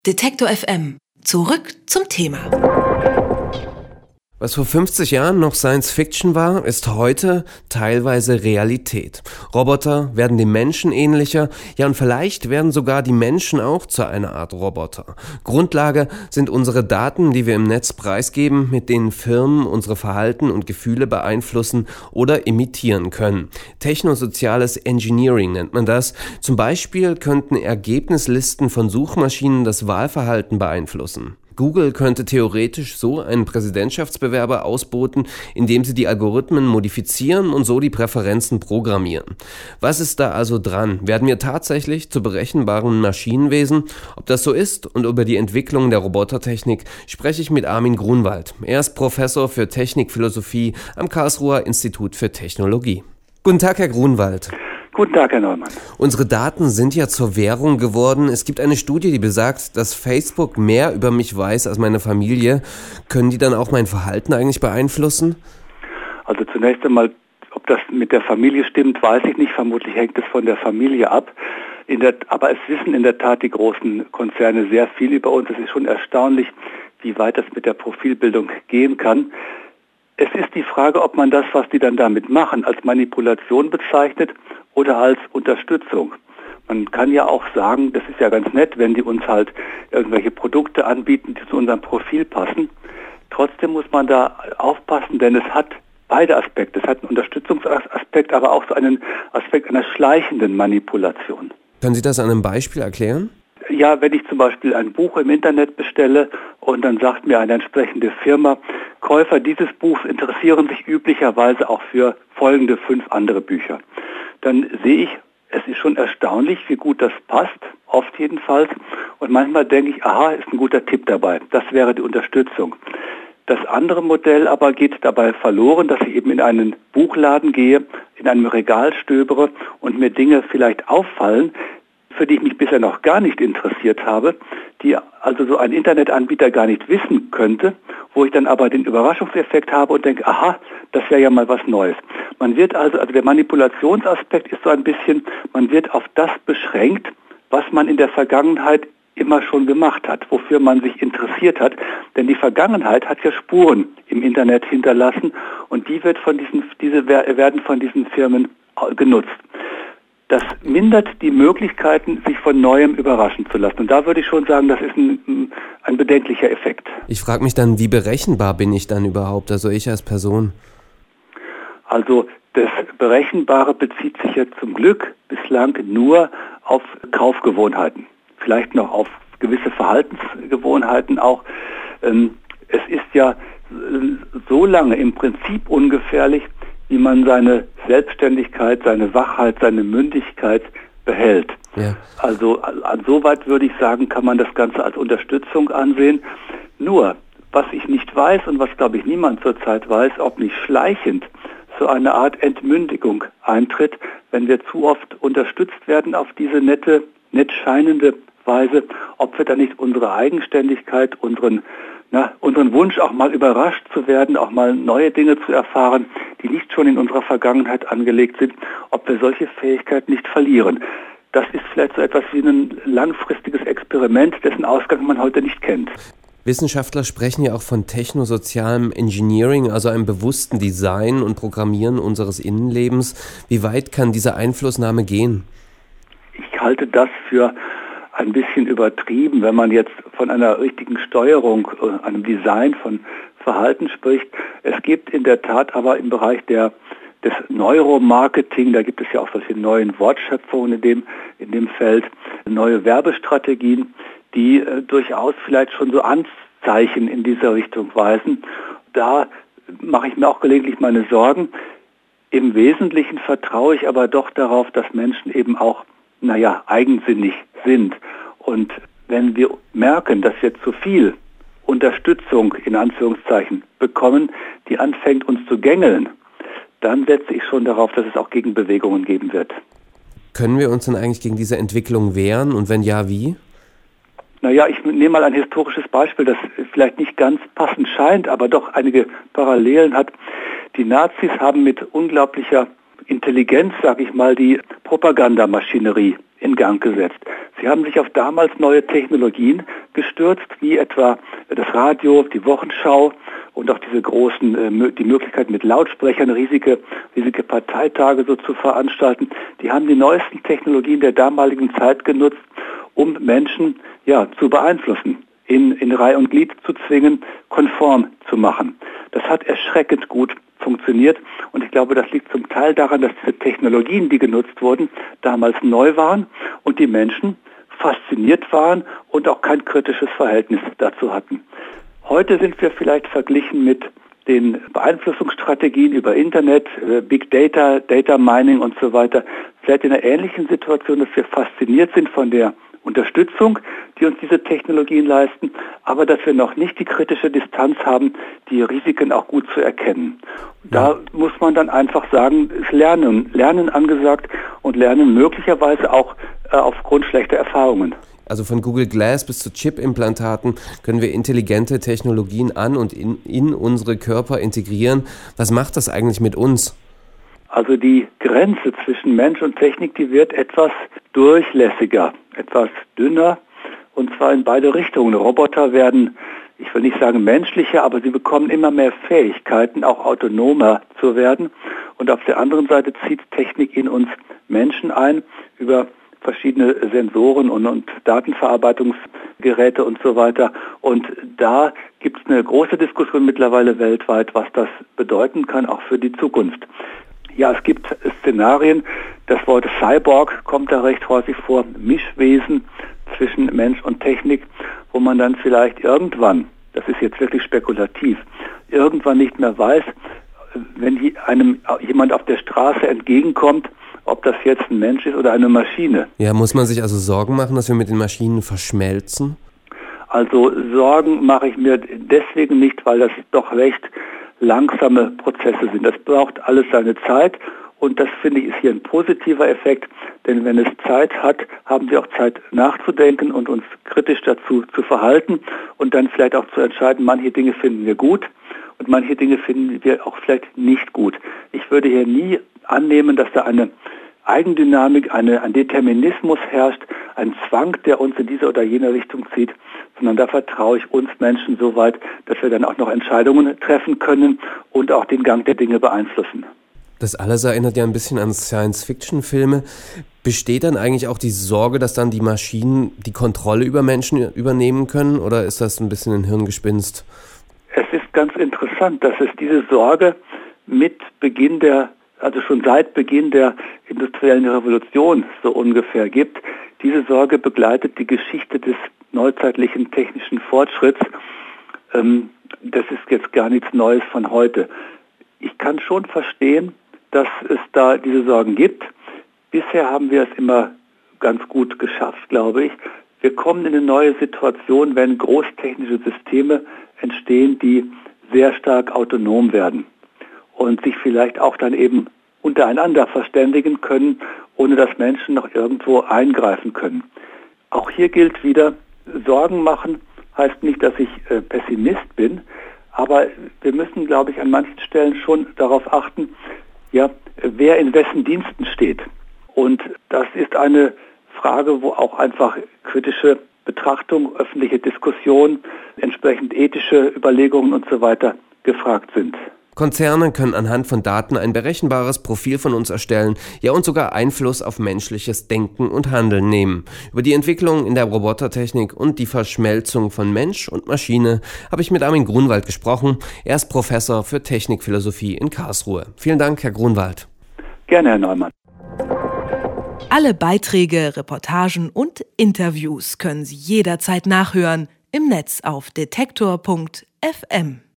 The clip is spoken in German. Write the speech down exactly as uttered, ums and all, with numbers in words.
Detektor F M. Zurück zum Thema. Was vor fünfzig Jahren noch Science Fiction war, ist heute teilweise Realität. Roboter werden dem Menschen ähnlicher, ja und vielleicht werden sogar die Menschen auch zu einer Art Roboter. Grundlage sind unsere Daten, die wir im Netz preisgeben, mit denen Firmen unsere Verhalten und Gefühle beeinflussen oder imitieren können. Technosoziales Engineering nennt man das. Zum Beispiel könnten Ergebnislisten von Suchmaschinen das Wahlverhalten beeinflussen. Google könnte theoretisch so einen Präsidentschaftsbewerber ausboten, indem sie die Algorithmen modifizieren und so die Präferenzen programmieren. Was ist da also dran? Werden wir tatsächlich zu berechenbaren Maschinenwesen? Ob das so ist und über die Entwicklung der Robotertechnik spreche ich mit Armin Grunwald. Er ist Professor für Technikphilosophie am Karlsruher Institut für Technologie. Guten Tag, Herr Grunwald. Guten Tag, Herr Neumann. Unsere Daten sind ja zur Währung geworden. Es gibt eine Studie, die besagt, dass Facebook mehr über mich weiß als meine Familie. Können die dann auch mein Verhalten eigentlich beeinflussen? Also zunächst einmal, ob das mit der Familie stimmt, weiß ich nicht. Vermutlich hängt es von der Familie ab. In der, aber es wissen in der Tat die großen Konzerne sehr viel über uns. Es ist schon erstaunlich, wie weit das mit der Profilbildung gehen kann. Es ist die Frage, ob man das, was die dann damit machen, als Manipulation bezeichnet oder als Unterstützung. Man kann ja auch sagen, das ist ja ganz nett, wenn die uns halt irgendwelche Produkte anbieten, die zu unserem Profil passen. Trotzdem muss man da aufpassen, denn es hat beide Aspekte. Es hat einen Unterstützungsaspekt, aber auch so einen Aspekt einer schleichenden Manipulation. Können Sie das an einem Beispiel erklären? Ja, wenn ich zum Beispiel ein Buch im Internet bestelle und dann sagt mir eine entsprechende Firma, Käufer dieses Buchs interessieren sich üblicherweise auch für folgende fünf andere Bücher. Dann sehe ich, es ist schon erstaunlich, wie gut das passt, oft jedenfalls. Und manchmal denke ich, aha, ist ein guter Tipp dabei. Das wäre die Unterstützung. Das andere Modell aber geht dabei verloren, dass ich eben in einen Buchladen gehe, in einem Regal stöbere und mir Dinge vielleicht auffallen, für die ich mich bisher noch gar nicht interessiert habe, die also so ein Internetanbieter gar nicht wissen könnte, wo ich dann aber den Überraschungseffekt habe und denke, aha, das wäre ja mal was Neues. Man wird also, also der Manipulationsaspekt ist so ein bisschen, man wird auf das beschränkt, was man in der Vergangenheit immer schon gemacht hat, wofür man sich interessiert hat, denn die Vergangenheit hat ja Spuren im Internet hinterlassen und die wird von diesen, diese werden von diesen Firmen genutzt. Das mindert die Möglichkeiten, sich von Neuem überraschen zu lassen. Und da würde ich schon sagen, das ist ein, ein bedenklicher Effekt. Ich frage mich dann, wie berechenbar bin ich dann überhaupt, also ich als Person? Also das Berechenbare bezieht sich ja zum Glück bislang nur auf Kaufgewohnheiten. Vielleicht noch auf gewisse Verhaltensgewohnheiten auch. Es ist ja so lange im Prinzip ungefährlich, wie man seine Selbstständigkeit, seine Wachheit, seine Mündigkeit behält. Ja. Also insoweit würde ich sagen, kann man das Ganze als Unterstützung ansehen. Nur, was ich nicht weiß und was, glaube ich, niemand zurzeit weiß, ob nicht schleichend so eine Art Entmündigung eintritt, wenn wir zu oft unterstützt werden auf diese nette, nett scheinende Weise, ob wir dann nicht unsere Eigenständigkeit, unseren Na, unseren Wunsch, auch mal überrascht zu werden, auch mal neue Dinge zu erfahren, die nicht schon in unserer Vergangenheit angelegt sind, ob wir solche Fähigkeiten nicht verlieren. Das ist vielleicht so etwas wie ein langfristiges Experiment, dessen Ausgang man heute nicht kennt. Wissenschaftler sprechen ja auch von technosozialem Engineering, also einem bewussten Design und Programmieren unseres Innenlebens. Wie weit kann diese Einflussnahme gehen? Ich halte das für ein bisschen übertrieben, wenn man jetzt von einer richtigen Steuerung, einem Design von Verhalten spricht. Es gibt in der Tat aber im Bereich der, des Neuromarketing, da gibt es ja auch solche neuen Wortschöpfungen in dem, in dem Feld, neue Werbestrategien, die äh, durchaus vielleicht schon so Anzeichen in dieser Richtung weisen. Da mache ich mir auch gelegentlich meine Sorgen. Im Wesentlichen vertraue ich aber doch darauf, dass Menschen eben auch naja, eigensinnig sind. Und wenn wir merken, dass wir zu viel Unterstützung in Anführungszeichen bekommen, die anfängt uns zu gängeln, dann setze ich schon darauf, dass es auch Gegenbewegungen geben wird. Können wir uns denn eigentlich gegen diese Entwicklung wehren und wenn ja, wie? Naja, ich nehme mal ein historisches Beispiel, das vielleicht nicht ganz passend scheint, aber doch einige Parallelen hat. Die Nazis haben mit unglaublicher Intelligenz, sage ich mal, die Propagandamaschinerie in Gang gesetzt. Sie haben sich auf damals neue Technologien gestürzt, wie etwa das Radio, die Wochenschau und auch diese großen, äh, die Möglichkeit mit Lautsprechern riesige, riesige Parteitage so zu veranstalten. Die haben die neuesten Technologien der damaligen Zeit genutzt, um Menschen ja zu beeinflussen, in, in Reih und Glied zu zwingen, konform zu machen. Das hat erschreckend gut funktioniert und ich glaube, das liegt zum Teil daran, dass diese Technologien, die genutzt wurden, damals neu waren und die Menschen fasziniert waren und auch kein kritisches Verhältnis dazu hatten. Heute sind wir vielleicht verglichen mit den Beeinflussungsstrategien über Internet, Big Data, Data Mining und so weiter, vielleicht in einer ähnlichen Situation, dass wir fasziniert sind von der Unterstützung, die uns diese Technologien leisten, aber dass wir noch nicht die kritische Distanz haben, die Risiken auch gut zu erkennen. Da muss man dann einfach sagen, ist Lernen, Lernen angesagt und Lernen möglicherweise auch äh, aufgrund schlechter Erfahrungen. Also von Google Glass bis zu Chip-Implantaten können wir intelligente Technologien an und in, in unsere Körper integrieren. Was macht das eigentlich mit uns? Also die Grenze zwischen Mensch und Technik, die wird etwas durchlässiger, etwas dünner und zwar in beide Richtungen. Roboter werden, ich will nicht sagen menschlicher, aber sie bekommen immer mehr Fähigkeiten, auch autonomer zu werden. Und auf der anderen Seite zieht Technik in uns Menschen ein über verschiedene Sensoren und, und Datenverarbeitungsgeräte und so weiter. Und da gibt es eine große Diskussion mittlerweile weltweit, was das bedeuten kann, auch für die Zukunft. Ja, es gibt Szenarien, das Wort Cyborg kommt da recht häufig vor, Mischwesen zwischen Mensch und Technik, wo man dann vielleicht irgendwann, das ist jetzt wirklich spekulativ, irgendwann nicht mehr weiß, wenn einem jemand auf der Straße entgegenkommt, ob das jetzt ein Mensch ist oder eine Maschine. Ja, muss man sich also Sorgen machen, dass wir mit den Maschinen verschmelzen? Also Sorgen mache ich mir deswegen nicht, weil das doch recht langsame Prozesse sind. Das braucht alles seine Zeit und das, finde ich, ist hier ein positiver Effekt, denn wenn es Zeit hat, haben wir auch Zeit nachzudenken und uns kritisch dazu zu verhalten und dann vielleicht auch zu entscheiden, manche Dinge finden wir gut und manche Dinge finden wir auch vielleicht nicht gut. Ich würde hier nie annehmen, dass da eine Eigendynamik, eine, ein Determinismus herrscht, ein Zwang, der uns in diese oder jene Richtung zieht, sondern da vertraue ich uns Menschen so weit, dass wir dann auch noch Entscheidungen treffen können und auch den Gang der Dinge beeinflussen. Das alles erinnert ja ein bisschen an Science-Fiction-Filme. Besteht dann eigentlich auch die Sorge, dass dann die Maschinen die Kontrolle über Menschen übernehmen können, oder ist das ein bisschen ein Hirngespinst? Es ist ganz interessant, dass es diese Sorge mit Beginn der also schon seit Beginn der industriellen Revolution so ungefähr gibt. Diese Sorge begleitet die Geschichte des neuzeitlichen technischen Fortschritts. Ähm, das ist jetzt gar nichts Neues von heute. Ich kann schon verstehen, dass es da diese Sorgen gibt. Bisher haben wir es immer ganz gut geschafft, glaube ich. Wir kommen in eine neue Situation, wenn großtechnische Systeme entstehen, die sehr stark autonom werden und sich vielleicht auch dann eben untereinander verständigen können, ohne dass Menschen noch irgendwo eingreifen können. Auch hier gilt wieder, Sorgen machen heißt nicht, dass ich äh, Pessimist bin, aber wir müssen, glaube ich, an manchen Stellen schon darauf achten, ja, wer in wessen Diensten steht. Und das ist eine Frage, wo auch einfach kritische Betrachtung, öffentliche Diskussion, entsprechend ethische Überlegungen und so weiter gefragt sind. Konzerne können anhand von Daten ein berechenbares Profil von uns erstellen, ja und sogar Einfluss auf menschliches Denken und Handeln nehmen. Über die Entwicklung in der Robotertechnik und die Verschmelzung von Mensch und Maschine habe ich mit Armin Grunwald gesprochen. Er ist Professor für Technikphilosophie in Karlsruhe. Vielen Dank, Herr Grunwald. Gerne, Herr Neumann. Alle Beiträge, Reportagen und Interviews können Sie jederzeit nachhören im Netz auf detektor punkt f m.